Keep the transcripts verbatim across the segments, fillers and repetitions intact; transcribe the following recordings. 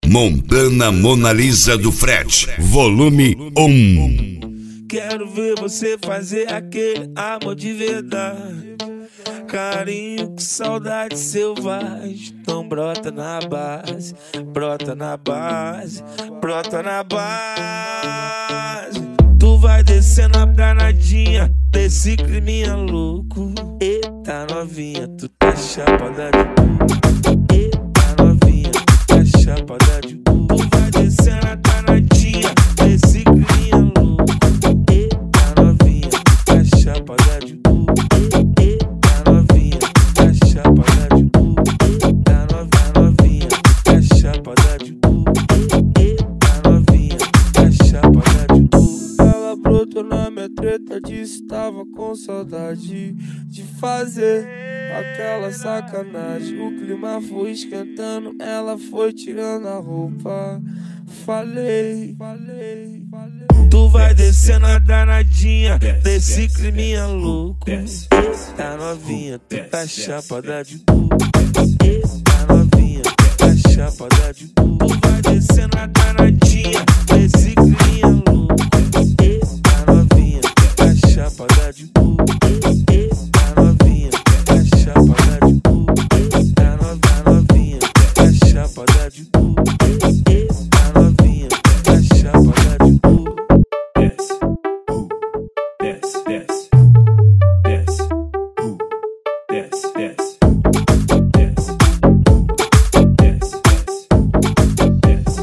Montana Mona Lisa do Fred, volume um. Quero ver você fazer aquele amor de verdade. Carinho com saudade selvagem. Então brota na base, brota na base, brota na base. Tu vai descendo a danadinha desse climinha louco. Eita novinha, tu tá chapada de tudo. Eita novinha, tu tá chapada de tudo. Tu vai descendo a danadinha desse climinha louco. Eita novinha, tu tá chapada de tudo. Eita novinha, tu tá chapada de tudo. Eita novinha, tu tá chapada de tudo. Eita novinha, tu tá chapada de tudo. Ela brotou na minha treta, disse tava com saudade de fazer aquela sacanagem. O clima foi esquentando, ela foi tirando a roupa. Falei, falei, falei. Tu vai descendo a danadinha desse climinha louco. Eita novinha, tu tá chapada de tudo. Eita novinha, tu tá chapada de tudo. Tu vai descendo a danadinha desse climinha louco. Eita novinha, tu tá chapada de tudo. Eita novinha, tu tá chapada de tudo. Eita novinha, tu tá chapada de tudo. Eita novinha, tu tá chapada de tudo. Desce, uh, desce, desce, desce, uh, desce, desce, desce, desce, desce,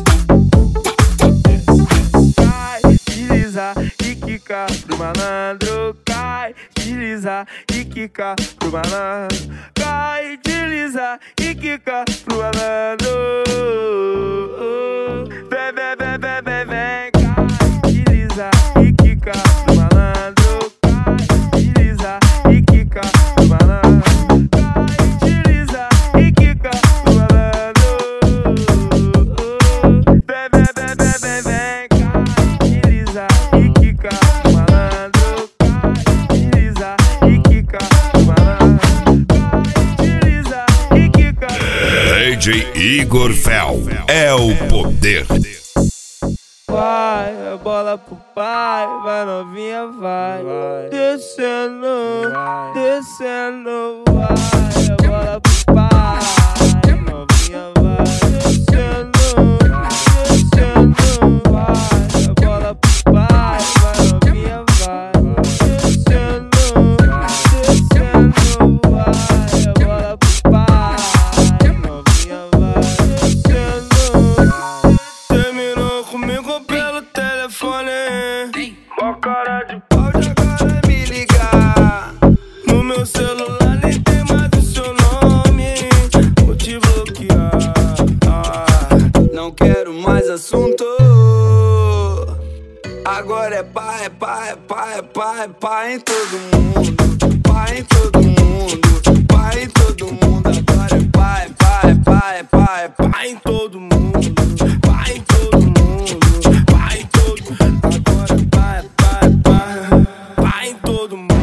desce. Cai, desliza e quica pro malandro. Cai, desliza e quica pro malandro. Cai, desliza e quica pro malandro. Vem, vem, vem, vem, vem, vem. Cai, desliza e quica pro malandro. Cai, desliza e quica pro malandro. Cai, desliza e quica pro malandro. Vem, vem, vem, vem, vem, vem. Cai, desliza e quica pro malandro. Cai, desliza e quica pro malandro. Cai, desliza e quica. D J Igor Fel é o poder. Vai, a bola pro pai, vai novinha, vai, vai. Descendo, vai. Descendo, vai, a bola pro pai, novinha, vai. Descendo, descendo, vai, a bola pro pai, vai novinha, vai. Descendo, descendo, vai, a bola pro pai, novinha, vai. Descendo. Terminou comigo pelo telefone. Mó cara de pau, já agora me ligar. No meu celular nem tem mais o seu nome. Vou te bloquear. Ah, não quero mais assunto. Agora é pá, é pá, é pá, é pá, é pá em todo mundo. Pá em todo mundo. Pá em todo mundo. Agora é pá, é pá, é pá, é pá, é pá em todo mundo. Pá em todo mundo. Pá em todo mundo. Agora é pá, é pá, é pá, pá em todo mundo.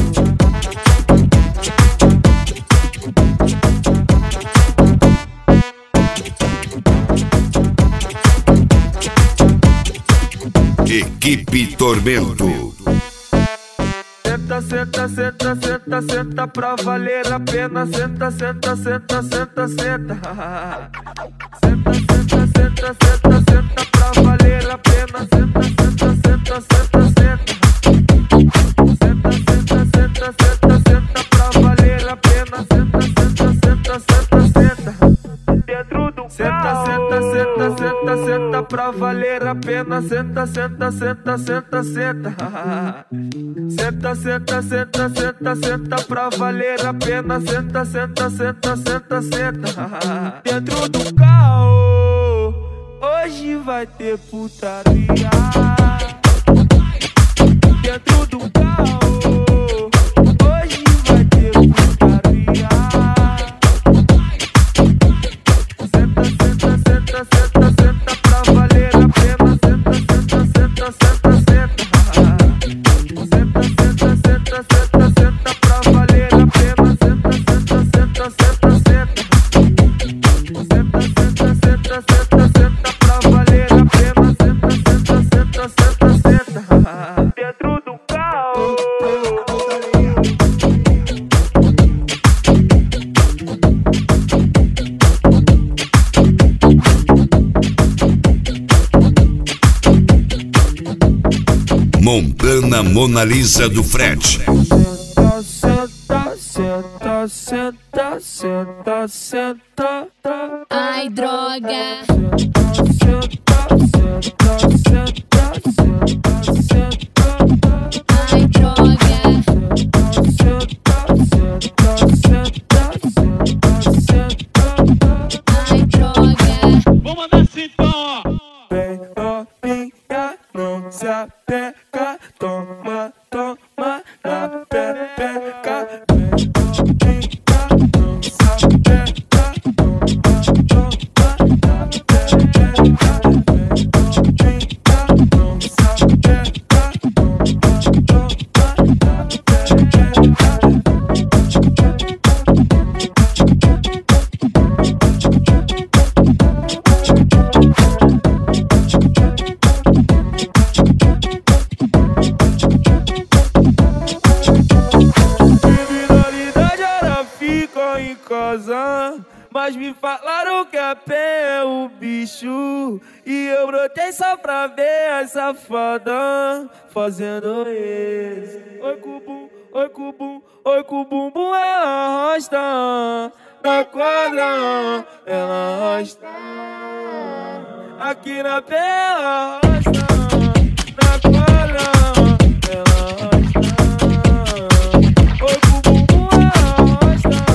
Equipe Tormento. Senta, senta, senta, senta, senta pra valer a pena. Senta, senta, senta, senta, senta. Senta, senta, senta, senta, senta pra valer a pena. Senta, senta, senta, senta, senta. Senta, senta, senta, senta, senta pra valer a pena. Senta, senta, senta, senta, senta. Dentro do senta, senta, senta, senta, senta pra valer a pena. Senta, senta, senta, senta, senta. Senta, senta, senta, senta, senta pra valer a pena. Senta, senta, senta, senta, senta. Dentro do carro hoje vai ter putaria. Dentro do carro hoje vai ter putaria. Senta, senta, senta, senta, senta pra valer a pena. Senta, senta, senta, senta, senta. Senta, senta, senta, senta, senta pra valer a pena. Senta, senta, senta, senta, senta. Senta, senta, senta, senta, senta. Montana Mona Lisa do frete. Senta, senta, senta, senta, senta. Ai, droga. Senta, senta, senta, senta, senta. Ai, droga. Senta, senta, senta, senta, senta. Ai, droga. Vou mandar assim então, ó. Vem novinha, não se apega, toma, toma na pepeca. Vem novinha, não se apega, toma, toma na pepeca. Vem novinha, não se apega, toma, toma na pepeca. Em casa, mas me falaram que a pé é o bicho. E eu brotei só pra ver a safada fazendo isso. Oi cubum, oi cubum, oi cubum, bum, ela arrasta na quadra, ela arrasta aqui na pé, ela arrasta na quadra, ela arrasta. Oi cubum, bum, ela arrasta.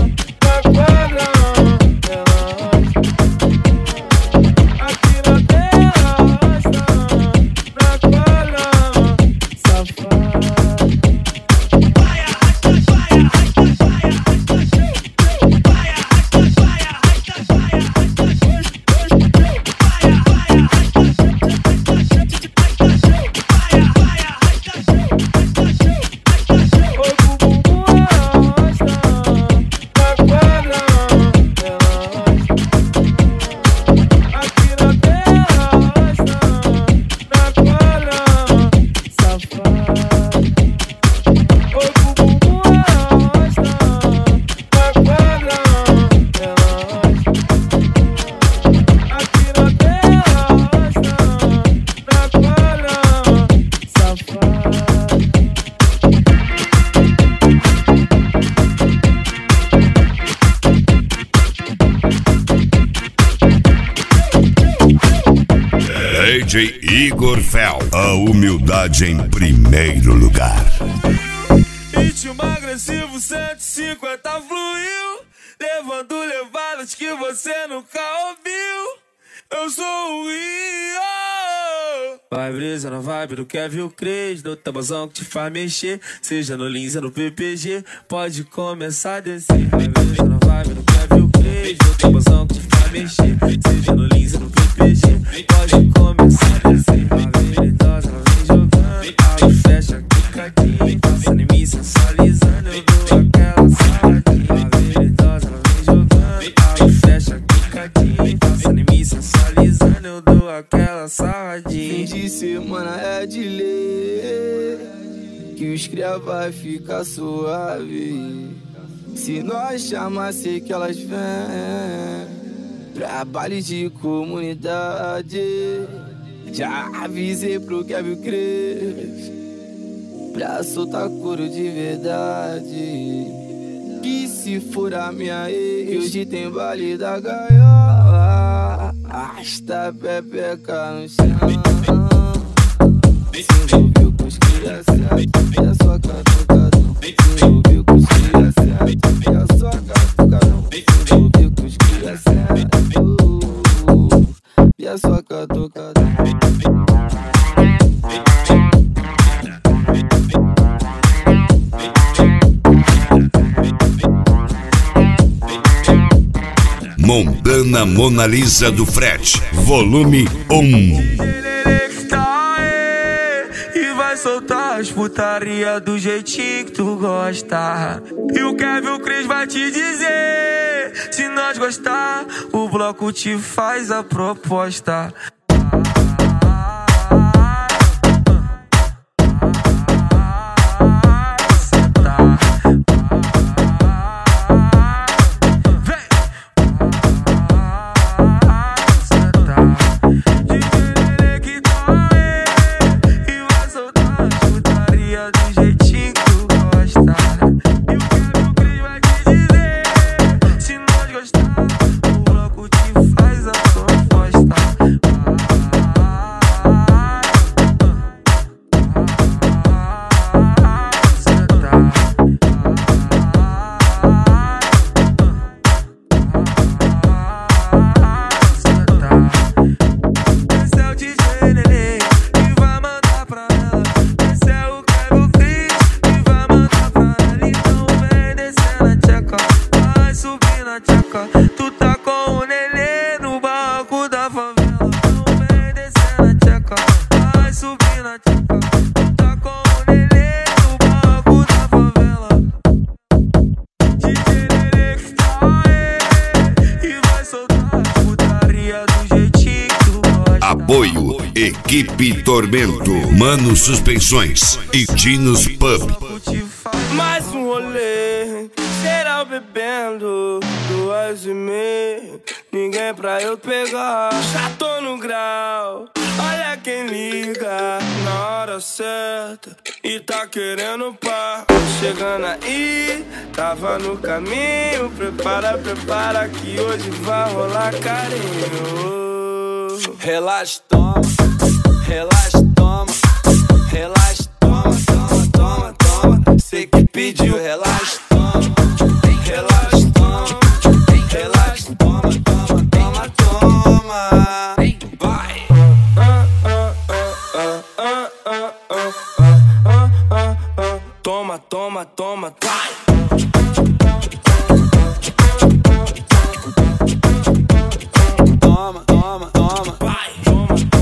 D J Igor Fel, a humildade em primeiro lugar. Ritmo agressivo, cento e cinquenta fluiu, levando levadas que você nunca ouviu. Eu sou o Rio. Vai brisa na vibe do Kevin Cres, do tabuzão que te faz mexer, seja no Lins ou no P P G, pode começar a descer. Vai brisa na vibe do Kevin Cres, do tabuzão que te faz mexer, seja no Lins ou no P P G, pode começar a descer. A veridosa ela vem jogando, abre, fecha, clica aqui, passa em mim sensualizando, eu dou aquela saladinha. A veridosa ela vem jogando, abre, fecha, clica aqui, passa em mim sensualizando, eu dou aquela saladinha. Fim de semana é de lei, que os cria vai ficar suave. Se nós chamar, sei que elas vêm. Trabalho de comunidade, já avisei pro Kevin Cres, pra soltar couro de verdade. Que se for a minha ex, hoje tem baile da gaiola, arrasta a pepeca no chão. Se envolveu com os cria certo, e a sua catucadão. Se envolveu com os cria certo, e a sua catucadão. Se envolveu com os cria certo, e a sua catucadão. Montana Mona Lisa do frete, volume um. E vai soltar as putaria do jeitinho que tu gosta. E o Kevin Cres vai te dizer, se nós gostar, o bloco te faz a proposta. Equipe Tormento, Mano Suspensões e Dinos Pub. Mais um rolê, geral bebendo, duas e meia, ninguém pra eu pegar. Já tô no grau, olha quem liga na hora certa e tá querendo par. Chegando aí, tava no caminho, prepara, prepara que hoje vai rolar carinho. Relaxa, toma, relaxa, toma, relaxa, toma, toma, toma, toma. Sei que pediu, relaxa, toma, relaxa, toma, relaxa, toma, toma, toma, toma. Vai. Toma, toma, toma, vai. Toma, toma, toma, vai. Toma.